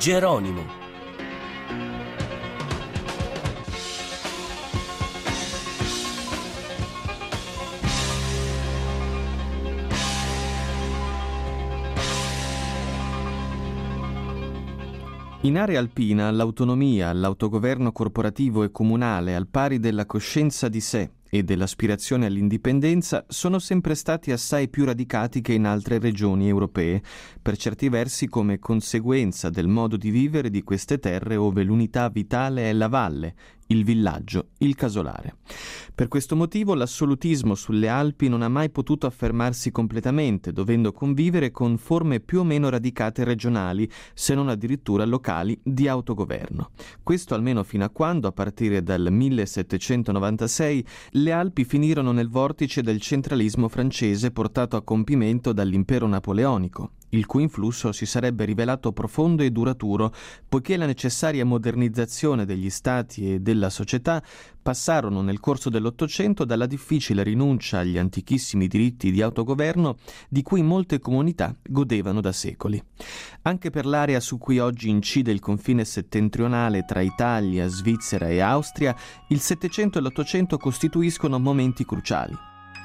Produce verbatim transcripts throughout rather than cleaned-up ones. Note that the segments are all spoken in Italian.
Geronimo. In area alpina l'autonomia, l'autogoverno corporativo e comunale, al pari della coscienza di sé e dell'aspirazione all'indipendenza, sono sempre stati assai più radicati che in altre regioni europee, per certi versi come conseguenza del modo di vivere di queste terre ove l'unità vitale è la valle, il villaggio, il casolare. Per questo motivo l'assolutismo sulle Alpi non ha mai potuto affermarsi completamente, dovendo convivere con forme più o meno radicate regionali, se non addirittura locali, di autogoverno. Questo almeno fino a quando, a partire dal millesettecentonovantasei, le Alpi finirono nel vortice del centralismo francese portato a compimento dall'impero napoleonico, il cui influsso si sarebbe rivelato profondo e duraturo, poiché la necessaria modernizzazione degli stati e della società passarono nel corso dell'Ottocento dalla difficile rinuncia agli antichissimi diritti di autogoverno di cui molte comunità godevano da secoli. Anche per l'area su cui oggi incide il confine settentrionale tra Italia, Svizzera e Austria, il Settecento e l'Ottocento costituiscono momenti cruciali.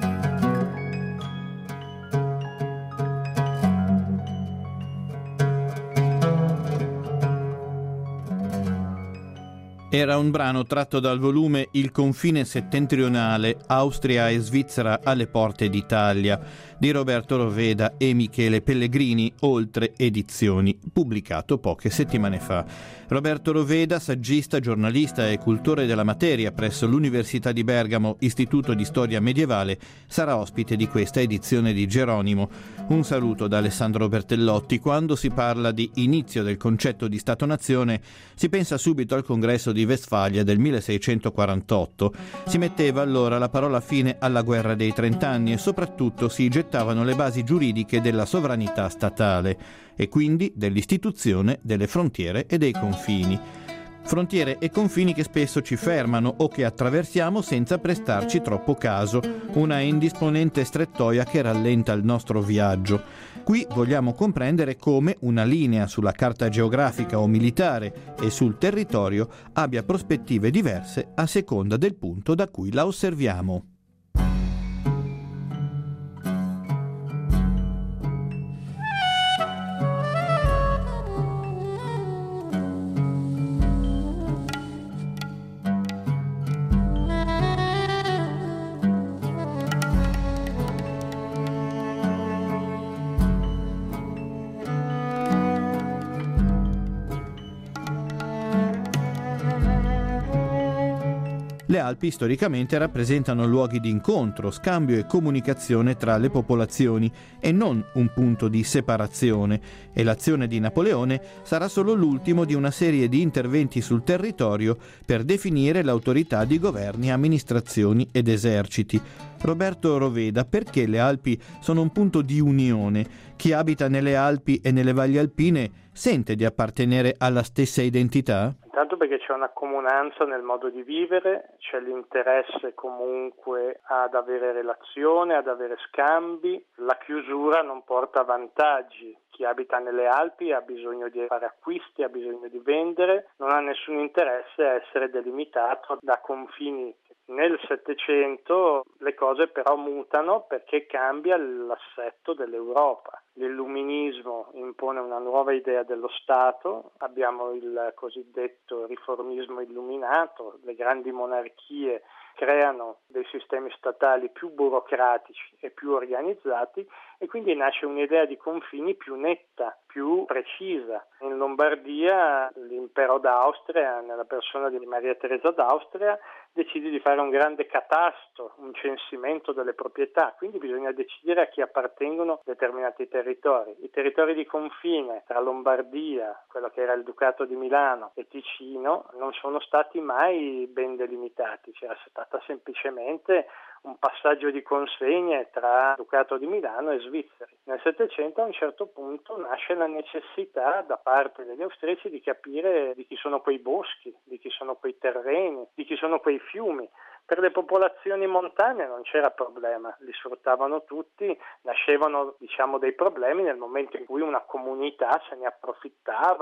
Era un brano tratto dal volume Il confine settentrionale, Austria e Svizzera alle porte d'Italia, di Roberto Roveda e Michele Pellegrini, Oltre Edizioni, pubblicato poche settimane fa. Roberto Roveda, saggista, giornalista e cultore della materia presso l'Università di Bergamo, Istituto di Storia Medievale, sarà ospite di questa edizione di Geronimo. Un saluto da Alessandro Bertellotti. Quando si parla di inizio del concetto di Stato-nazione, si pensa subito al congresso di Westfalia del milleseicentoquarantotto. Si metteva allora la parola fine alla guerra dei trent'anni e soprattutto si gettavano le basi giuridiche della sovranità statale e quindi dell'istituzione delle frontiere e dei confini. Frontiere e confini che spesso ci fermano o che attraversiamo senza prestarci troppo caso, una indisponente strettoia che rallenta il nostro viaggio. Qui vogliamo comprendere come una linea sulla carta geografica o militare e sul territorio abbia prospettive diverse a seconda del punto da cui la osserviamo. Le Alpi storicamente rappresentano luoghi di incontro, scambio e comunicazione tra le popolazioni e non un punto di separazione, e l'azione di Napoleone sarà solo l'ultimo di una serie di interventi sul territorio per definire l'autorità di governi, amministrazioni ed eserciti. Roberto Roveda, perché le Alpi sono un punto di unione? Chi abita nelle Alpi e nelle valli alpine sente di appartenere alla stessa identità? Intanto perché c'è una comunanza nel modo di vivere, c'è l'interesse comunque ad avere relazione, ad avere scambi, la chiusura non porta vantaggi. Chi abita nelle Alpi ha bisogno di fare acquisti, ha bisogno di vendere, non ha nessun interesse a essere delimitato da confini. Nel Settecento le cose però mutano perché cambia l'assetto dell'Europa. L'illuminismo impone una nuova idea dello Stato, abbiamo il cosiddetto riformismo illuminato, le grandi monarchie creano dei sistemi statali più burocratici e più organizzati e quindi nasce un'idea di confini più netta, più precisa. In Lombardia l'impero d'Austria, nella persona di Maria Teresa d'Austria, decide di fare un grande catasto, un censimento delle proprietà, quindi bisogna decidere a chi appartengono determinati territori. I territori di confine tra Lombardia, quello che era il Ducato di Milano, e Ticino non sono stati mai ben delimitati, c'era stata semplicemente un passaggio di consegne tra Ducato di Milano e Svizzera. Nel Settecento a un certo punto nasce la necessità da parte degli austriaci di capire di chi sono quei boschi, di chi sono quei terreni, di chi sono quei fiumi. Per le popolazioni montane non c'era problema, li sfruttavano tutti, nascevano diciamo dei problemi nel momento in cui una comunità se ne approfittava,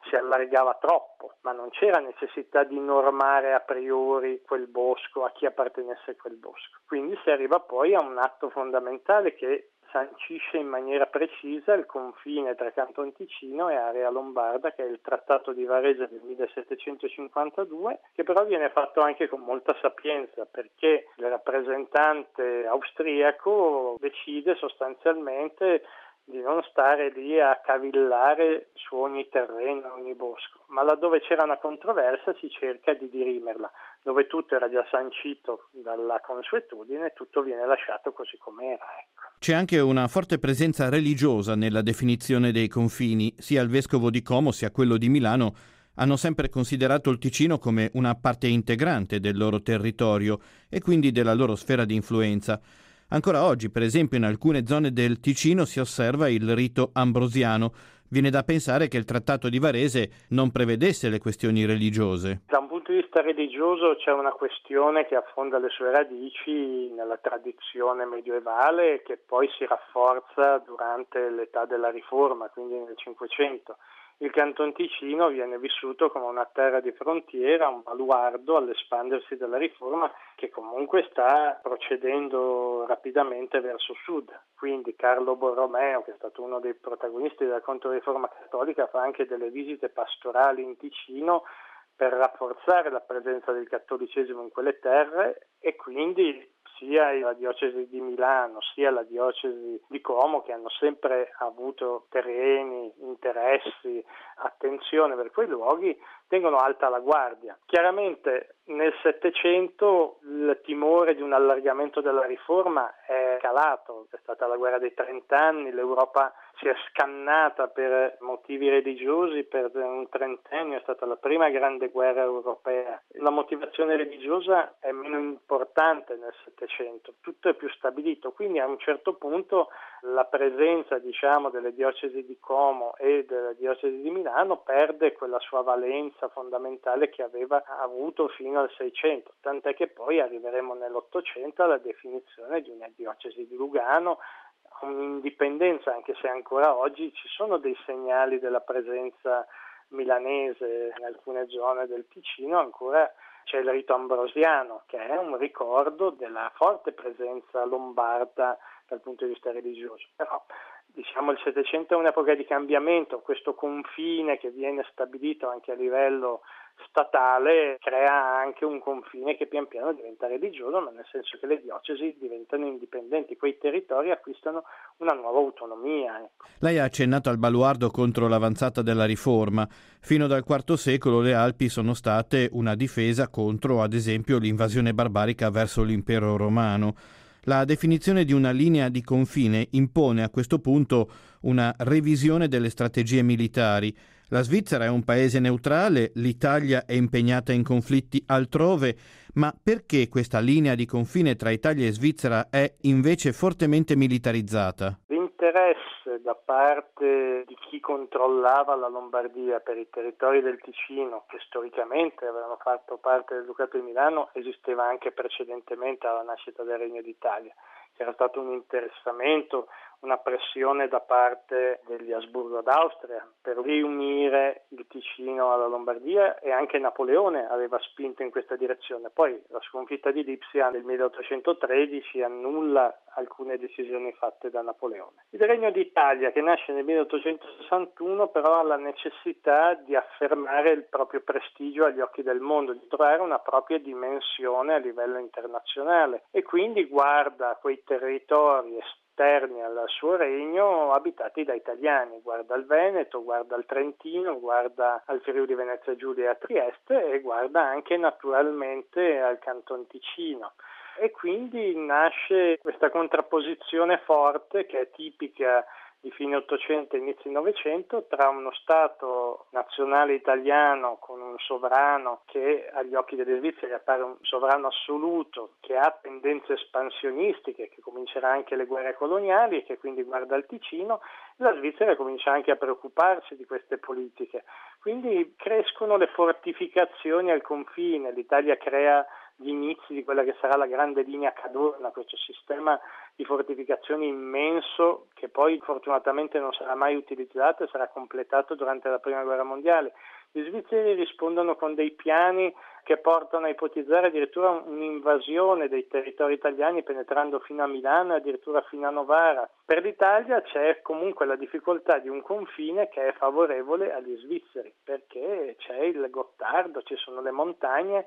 si allargava troppo, ma non c'era necessità di normare a priori quel bosco, a chi appartenesse a quel bosco. Quindi si arriva poi a un atto fondamentale che sancisce in maniera precisa il confine tra Canton Ticino e area lombarda, che è il Trattato di Varese del millesettecentocinquantadue, che però viene fatto anche con molta sapienza, perché il rappresentante austriaco decide sostanzialmente di non stare lì a cavillare su ogni terreno, ogni bosco, ma laddove c'era una controversia si cerca di dirimerla, dove tutto era già sancito dalla consuetudine, tutto viene lasciato così com'era. Ecco. C'è anche una forte presenza religiosa nella definizione dei confini. Sia il vescovo di Como sia quello di Milano hanno sempre considerato il Ticino come una parte integrante del loro territorio e quindi della loro sfera di influenza. Ancora oggi, per esempio, in alcune zone del Ticino si osserva il rito ambrosiano. Viene da pensare che il Trattato di Varese non prevedesse le questioni religiose. Da un punto di vista religioso c'è una questione che affonda le sue radici nella tradizione medievale e che poi si rafforza durante l'età della Riforma, quindi nel Cinquecento. Il Canton Ticino viene vissuto come una terra di frontiera, un baluardo all'espandersi della riforma che comunque sta procedendo rapidamente verso sud. Quindi Carlo Borromeo, che è stato uno dei protagonisti della Controriforma cattolica, fa anche delle visite pastorali in Ticino per rafforzare la presenza del cattolicesimo in quelle terre e quindi sia la diocesi di Milano sia la diocesi di Como, che hanno sempre avuto terreni, interessi, attenzione per quei luoghi, tengono alta la guardia. Chiaramente nel Settecento il timore di un allargamento della riforma è calato, è stata la guerra dei trent'anni, l'Europa si è scannata per motivi religiosi per un trentennio, è stata la prima grande guerra europea. La motivazione religiosa è meno importante nel Settecento, tutto è più stabilito, quindi a un certo punto la presenza, diciamo, delle diocesi di Como e della diocesi di Milano perde quella sua valenza fondamentale che aveva avuto fino al Seicento, tant'è che poi arriveremo nell'Ottocento alla definizione di una diocesi di Lugano, un'indipendenza, anche se ancora oggi ci sono dei segnali della presenza milanese in alcune zone del Ticino. Ancora c'è il rito ambrosiano, che è un ricordo della forte presenza lombarda dal punto di vista religioso. Però diciamo il Settecento è un'epoca di cambiamento, questo confine che viene stabilito anche a livello statale crea anche un confine che pian piano diventa religioso, ma nel senso che le diocesi diventano indipendenti, quei territori acquistano una nuova autonomia. Ecco. Lei ha accennato al baluardo contro l'avanzata della Riforma. Fino dal quarto secolo le Alpi sono state una difesa contro, ad esempio, l'invasione barbarica verso l'impero romano. La definizione di una linea di confine impone a questo punto una revisione delle strategie militari. La Svizzera è un paese neutrale, l'Italia è impegnata in conflitti altrove, ma perché questa linea di confine tra Italia e Svizzera è invece fortemente militarizzata? L'interesse da parte di chi controllava la Lombardia per i territori del Ticino, che storicamente avevano fatto parte del Ducato di Milano, esisteva anche precedentemente alla nascita del Regno d'Italia. C'era stato un interessamento, una pressione da parte degli Asburgo d'Austria per riunire il Ticino alla Lombardia e anche Napoleone aveva spinto in questa direzione. Poi la sconfitta di Lipsia nel milleottocentotredici annulla alcune decisioni fatte da Napoleone. Il Regno d'Italia, che nasce nel milleottocentosessantuno, però ha la necessità di affermare il proprio prestigio agli occhi del mondo, di trovare una propria dimensione a livello internazionale e quindi guarda quei territori esterni al suo regno abitati da italiani, guarda il Veneto, guarda il Trentino, guarda al Friuli Venezia Giulia e a Trieste e guarda anche naturalmente al Canton Ticino. E quindi nasce questa contrapposizione forte che è tipica di fine Ottocento e inizi Novecento tra uno Stato nazionale italiano con un sovrano che agli occhi degli svizzeri appare un sovrano assoluto, che ha tendenze espansionistiche, che comincerà anche le guerre coloniali e che quindi guarda il Ticino, e la Svizzera comincia anche a preoccuparsi di queste politiche. Quindi crescono le fortificazioni al confine, l'Italia crea gli inizi di quella che sarà la grande linea Cadorna, questo sistema di fortificazioni immenso che poi fortunatamente non sarà mai utilizzato e sarà completato durante la Prima Guerra Mondiale. Gli svizzeri rispondono con dei piani che portano a ipotizzare addirittura un'invasione dei territori italiani penetrando fino a Milano e addirittura fino a Novara. Per l'Italia c'è comunque la difficoltà di un confine che è favorevole agli svizzeri, perché c'è il Gottardo, ci sono le montagne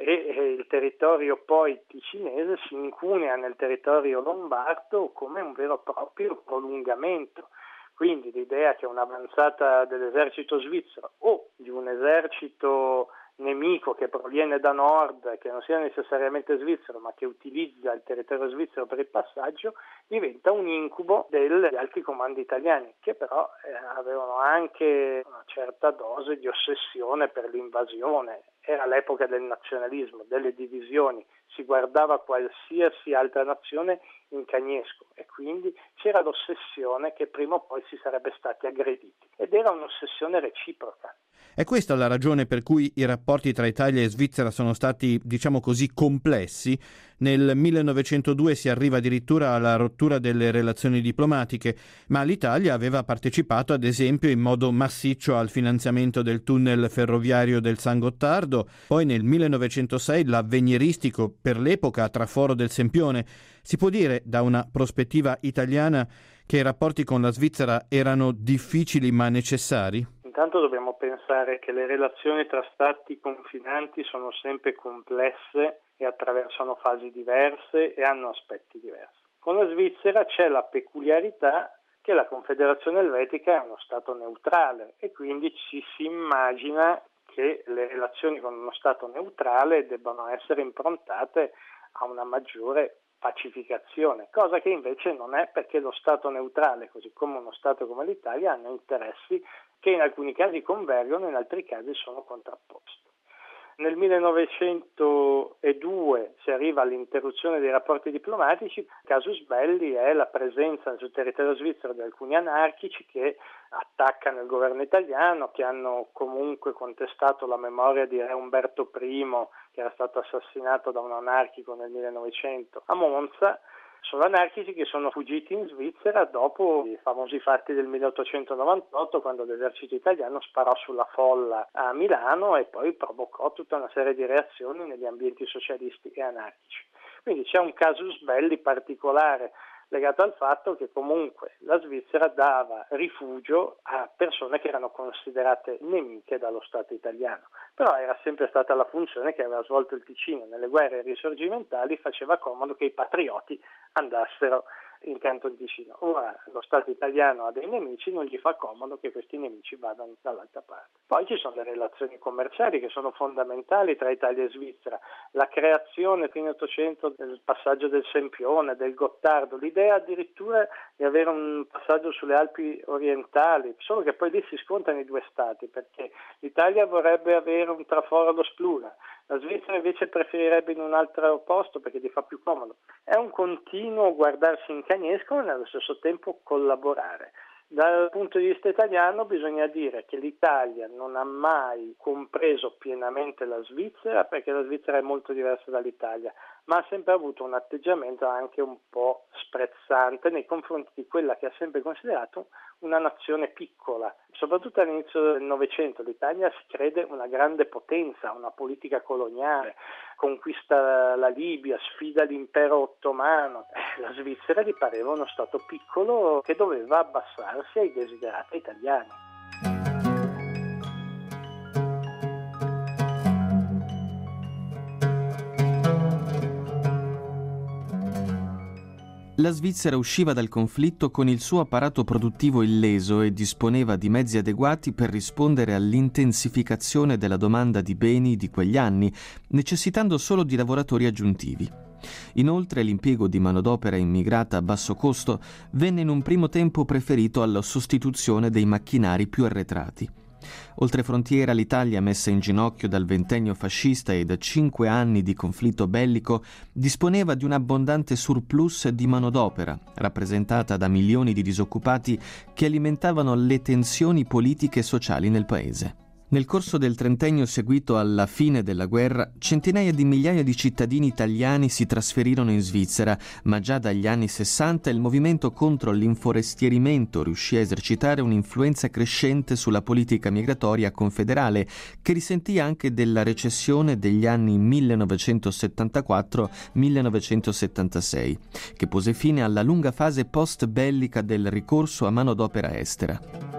e il territorio poi ticinese si incunea nel territorio lombardo come un vero e proprio prolungamento. Quindi l'idea che un'avanzata dell'esercito svizzero o di un esercito nemico che proviene da nord, che non sia necessariamente svizzero ma che utilizza il territorio svizzero per il passaggio, diventa un incubo degli alti comandi italiani, che però eh, avevano anche una certa dose di ossessione per l'invasione. Era l'epoca del nazionalismo, delle divisioni, si guardava qualsiasi altra nazione in cagnesco e quindi c'era l'ossessione che prima o poi si sarebbe stati aggrediti ed era un'ossessione reciproca. È questa la ragione per cui i rapporti tra Italia e Svizzera sono stati, diciamo così, complessi. Nel millenovecentodue si arriva addirittura alla rottura delle relazioni diplomatiche, ma l'Italia aveva partecipato ad esempio in modo massiccio al finanziamento del tunnel ferroviario del San Gottardo, poi nel millenovecentosei l'avveniristico per l'epoca traforo del Sempione. Si può dire da una prospettiva italiana che i rapporti con la Svizzera erano difficili ma necessari? Intanto dobbiamo pensare che le relazioni tra stati confinanti sono sempre complesse e attraversano fasi diverse e hanno aspetti diversi. Con la Svizzera c'è la peculiarità che la Confederazione Elvetica è uno stato neutrale e quindi ci si immagina che le relazioni con uno stato neutrale debbano essere improntate a una maggiore pacificazione, cosa che invece non è, perché lo Stato neutrale, così come uno Stato come l'Italia, hanno interessi che in alcuni casi convergono, in altri casi sono contrapposti. Nel millenovecentodue si arriva all'interruzione dei rapporti diplomatici. Casus belli è la presenza sul territorio svizzero di alcuni anarchici che attaccano il governo italiano, che hanno comunque contestato la memoria di re Umberto I, che era stato assassinato da un anarchico nel millenovecento a Monza. Sono anarchici che sono fuggiti in Svizzera dopo i famosi fatti del milleottocentonovantotto, quando l'esercito italiano sparò sulla folla a Milano e poi provocò tutta una serie di reazioni negli ambienti socialisti e anarchici. Quindi c'è un casus belli particolare legato al fatto che comunque la Svizzera dava rifugio a persone che erano considerate nemiche dallo Stato italiano, però era sempre stata la funzione che aveva svolto il Ticino nelle guerre risorgimentali, faceva comodo che i patrioti andassero in Canton Ticino. Ora lo Stato italiano ha dei nemici, non gli fa comodo che questi nemici vadano dall'altra parte. Poi ci sono le relazioni commerciali che sono fondamentali tra Italia e Svizzera, la creazione fino all'Ottocento del passaggio del Sempione, del Gottardo, l'idea addirittura di avere un passaggio sulle Alpi orientali, solo che poi lì si scontrano i due stati, perché l'Italia vorrebbe avere un traforo allo Spluna, la Svizzera invece preferirebbe in un altro posto perché gli fa più comodo. È un continuo guardarsi in cagnesco e nello stesso tempo collaborare. Dal punto di vista italiano bisogna dire che l'Italia non ha mai compreso pienamente la Svizzera, perché la Svizzera è molto diversa dall'Italia, ma ha sempre avuto un atteggiamento anche un po' sprezzante nei confronti di quella che ha sempre considerato una nazione piccola. Soprattutto all'inizio del Novecento l'Italia si crede una grande potenza, una politica coloniale, conquista la Libia, sfida l'impero ottomano. La Svizzera gli pareva uno stato piccolo che doveva abbassarsi ai desiderati italiani. La Svizzera usciva dal conflitto con il suo apparato produttivo illeso e disponeva di mezzi adeguati per rispondere all'intensificazione della domanda di beni di quegli anni, necessitando solo di lavoratori aggiuntivi. Inoltre l'impiego di manodopera immigrata a basso costo venne in un primo tempo preferito alla sostituzione dei macchinari più arretrati. Oltre frontiera, l'Italia, messa in ginocchio dal ventennio fascista e da cinque anni di conflitto bellico, disponeva di un abbondante surplus di manodopera, rappresentata da milioni di disoccupati che alimentavano le tensioni politiche e sociali nel paese. Nel corso del trentennio seguito alla fine della guerra, centinaia di migliaia di cittadini italiani si trasferirono in Svizzera, ma già dagli anni sessanta il movimento contro l'inforestierimento riuscì a esercitare un'influenza crescente sulla politica migratoria confederale, che risentì anche della recessione degli anni millenovecentosettantaquattro millenovecentosettantasei, che pose fine alla lunga fase post-bellica del ricorso a manodopera estera.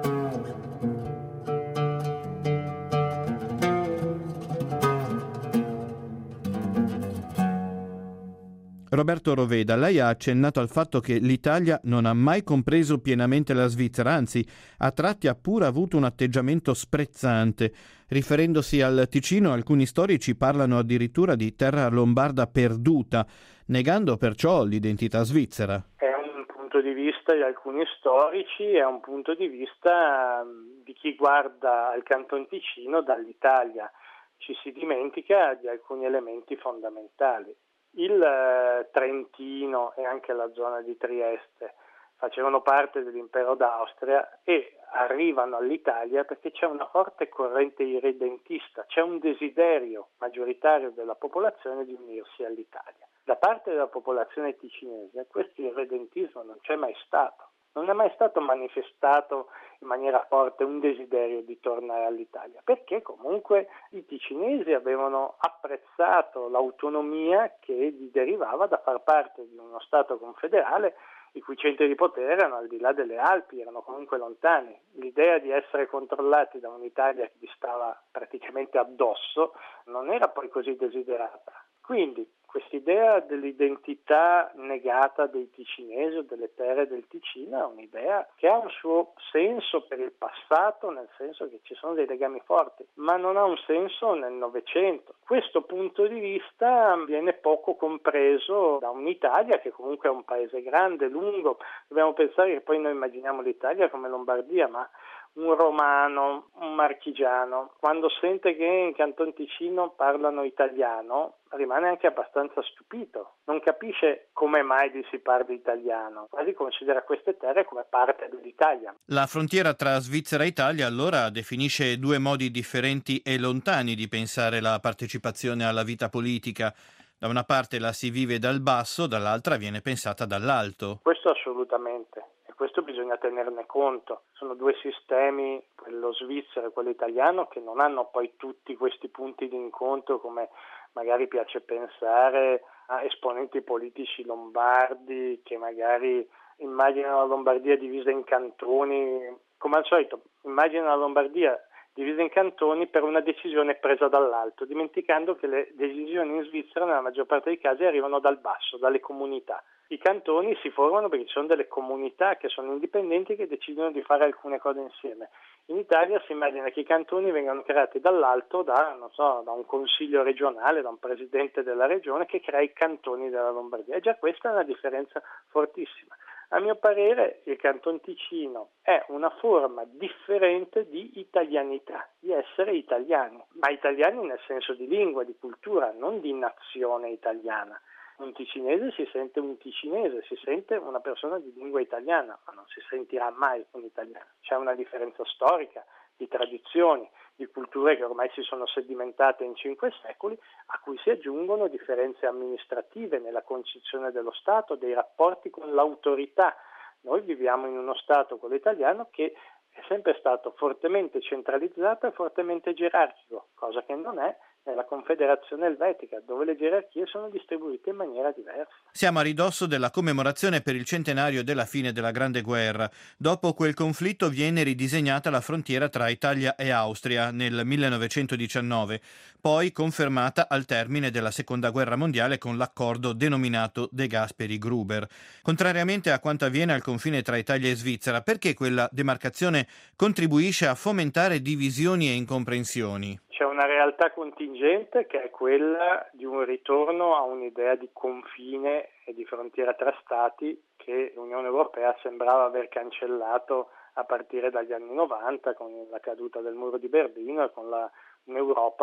Roberto Roveda, lei ha accennato al fatto che l'Italia non ha mai compreso pienamente la Svizzera, anzi a tratti ha pure avuto un atteggiamento sprezzante. Riferendosi al Ticino, alcuni storici parlano addirittura di terra lombarda perduta, negando perciò l'identità svizzera. È un punto di vista di alcuni storici, è un punto di vista di chi guarda al Canton Ticino dall'Italia. Ci si dimentica di alcuni elementi fondamentali. Il eh, Trentino e anche la zona di Trieste facevano parte dell'impero d'Austria e arrivano all'Italia perché c'è una forte corrente irredentista, c'è un desiderio maggioritario della popolazione di unirsi all'Italia. Da parte della popolazione ticinese questo irredentismo non c'è mai stato. Non è mai stato manifestato in maniera forte un desiderio di tornare all'Italia, perché comunque i ticinesi avevano apprezzato l'autonomia che gli derivava da far parte di uno Stato confederale i cui centri di potere erano al di là delle Alpi, erano comunque lontani. L'idea di essere controllati da un'Italia che vi stava praticamente addosso non era poi così desiderata. Quindi quest'idea dell'identità negata dei ticinesi o delle terre del Ticino è un'idea che ha un suo senso per il passato, nel senso che ci sono dei legami forti, ma non ha un senso nel Novecento. Questo punto di vista viene poco compreso da un'Italia che comunque è un paese grande, lungo. Dobbiamo pensare che poi noi immaginiamo l'Italia come Lombardia, ma un romano, un marchigiano, quando sente che in Canton Ticino parlano italiano, rimane anche abbastanza stupito. Non capisce come mai vi si parli italiano, quasi considera queste terre come parte dell'Italia. La frontiera tra Svizzera e Italia allora definisce due modi differenti e lontani di pensare la partecipazione alla vita politica. Da una parte la si vive dal basso, dall'altra viene pensata dall'alto. Questo assolutamente. Questo bisogna tenerne conto. Sono due sistemi, quello svizzero e quello italiano, che non hanno poi tutti questi punti di incontro come magari piace pensare a esponenti politici lombardi che magari immaginano la Lombardia divisa in cantoni, come al solito, immaginano la Lombardia divisa in cantoni per una decisione presa dall'alto, dimenticando che le decisioni in Svizzera nella maggior parte dei casi arrivano dal basso, dalle comunità. I cantoni si formano perché ci sono delle comunità che sono indipendenti e che decidono di fare alcune cose insieme. In Italia si immagina che i cantoni vengano creati dall'alto, da, non so, da un consiglio regionale, da un presidente della regione che crea i cantoni della Lombardia. E già questa è una differenza fortissima. A mio parere il Canton Ticino è una forma differente di italianità, di essere italiani, ma italiani nel senso di lingua, di cultura, non di nazione italiana. Un ticinese si sente un ticinese, si sente una persona di lingua italiana, ma non si sentirà mai un italiano. C'è una differenza storica, di tradizioni, di culture che ormai si sono sedimentate in cinque secoli, a cui si aggiungono differenze amministrative nella concezione dello Stato, dei rapporti con l'autorità. Noi viviamo in uno Stato, quello italiano, che è sempre stato fortemente centralizzato e fortemente gerarchico, cosa che non è nella Confederazione Elvetica, dove le gerarchie sono distribuite in maniera diversa. Siamo a ridosso della commemorazione per il centenario della fine della Grande Guerra. Dopo quel conflitto viene ridisegnata la frontiera tra Italia e Austria nel millenovecentodiciannove, poi confermata al termine della Seconda Guerra Mondiale con l'accordo denominato De Gasperi-Gruber. Contrariamente a quanto avviene al confine tra Italia e Svizzera, perché quella demarcazione contribuisce a fomentare divisioni e incomprensioni? C'è una realtà contingente che è quella di un ritorno a un'idea di confine e di frontiera tra stati che l'Unione Europea sembrava aver cancellato a partire dagli anni novanta con la caduta del muro di Berlino e con la, un'Europa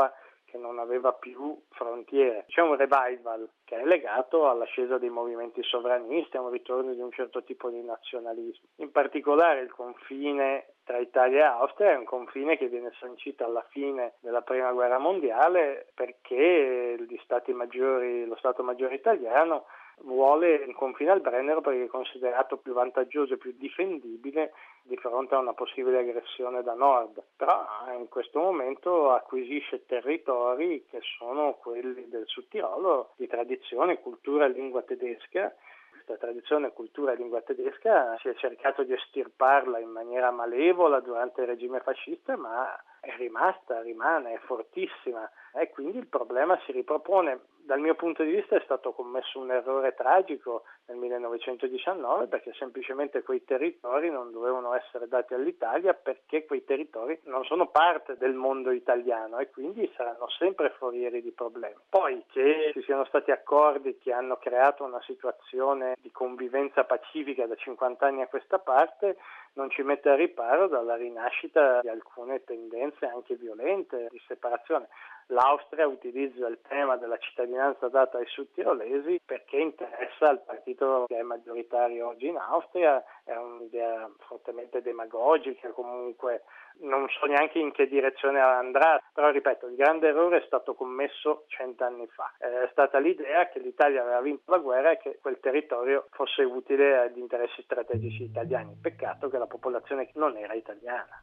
che non aveva più frontiere. C'è un revival che è legato all'ascesa dei movimenti sovranisti, a un ritorno di un certo tipo di nazionalismo. In particolare il confine tra Italia e Austria è un confine che viene sancito alla fine della Prima Guerra Mondiale perché gli Stati Maggiori, lo Stato Maggiore italiano vuole un confine al Brennero perché è considerato più vantaggioso e più difendibile di fronte a una possibile aggressione da nord. Però in questo momento acquisisce territori che sono quelli del Sud Tirolo di tradizione, cultura e lingua tedesca. Questa tradizione, cultura e lingua tedesca si è cercato di estirparla in maniera malevola durante il regime fascista, ma è rimasta, rimane, è fortissima e quindi il problema si ripropone. Dal mio punto di vista è stato commesso un errore tragico nel millenovecentodiciannove perché semplicemente quei territori non dovevano essere dati all'Italia perché quei territori non sono parte del mondo italiano e quindi saranno sempre forieri di problemi. Poi che ci siano stati accordi che hanno creato una situazione di convivenza pacifica da cinquanta anni a questa parte non ci mette a riparo dalla rinascita di alcune tendenze anche violente di separazione. L'Austria utilizza il tema della cittadinanza data ai sudtirolesi perché interessa al partito che è maggioritario oggi in Austria, è un'idea fortemente demagogica, comunque non so neanche in che direzione andrà, però ripeto, il grande errore è stato commesso cent'anni fa. È stata l'idea che l'Italia aveva vinto la guerra e che quel territorio fosse utile agli interessi strategici italiani. Peccato che la popolazione non era italiana.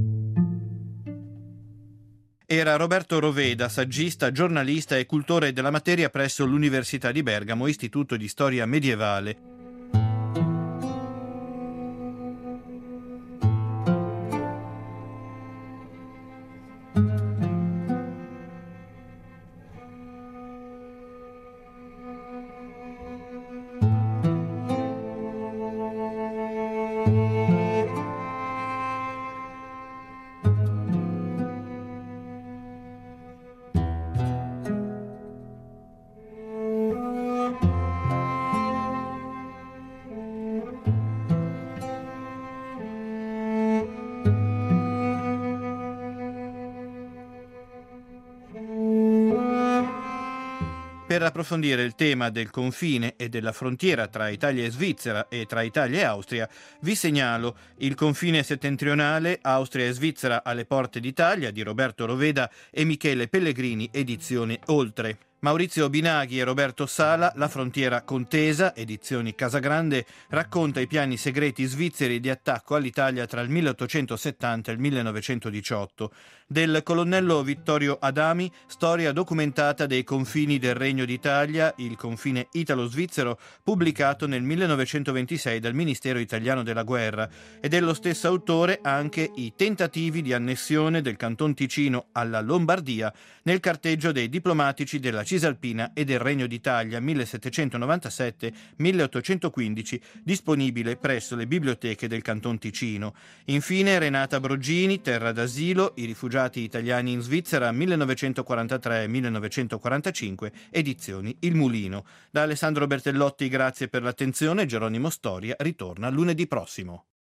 Era Roberto Roveda, saggista, giornalista e cultore della materia presso l'Università di Bergamo, Istituto di Storia Medievale. Per approfondire il tema del confine e della frontiera tra Italia e Svizzera e tra Italia e Austria, vi segnalo Il confine settentrionale, Austria e Svizzera alle porte d'Italia di Roberto Roveda e Michele Pellegrini, edizione Oltre. Maurizio Binaghi e Roberto Sala, La frontiera contesa, edizioni Casagrande, racconta i piani segreti svizzeri di attacco all'Italia tra il milleottocentosettanta e il millenovecentodiciotto. Del colonnello Vittorio Adami, storia documentata dei confini del Regno d'Italia, il confine italo-svizzero, pubblicato nel millenovecentoventisei dal Ministero Italiano della Guerra. E dello stesso autore anche i tentativi di annessione del Canton Ticino alla Lombardia nel carteggio dei diplomatici della Cisalpina e del Regno d'Italia millesettecentonovantasette milleottocentoquindici, disponibile presso le biblioteche del Canton Ticino. Infine Renata Brogini, Terra d'asilo, i rifugiati italiani in Svizzera millenovecentoquarantatré millenovecentoquarantacinque, edizioni Il Mulino. Da Alessandro Bertellotti grazie per l'attenzione, Geronimo Storia ritorna lunedì prossimo.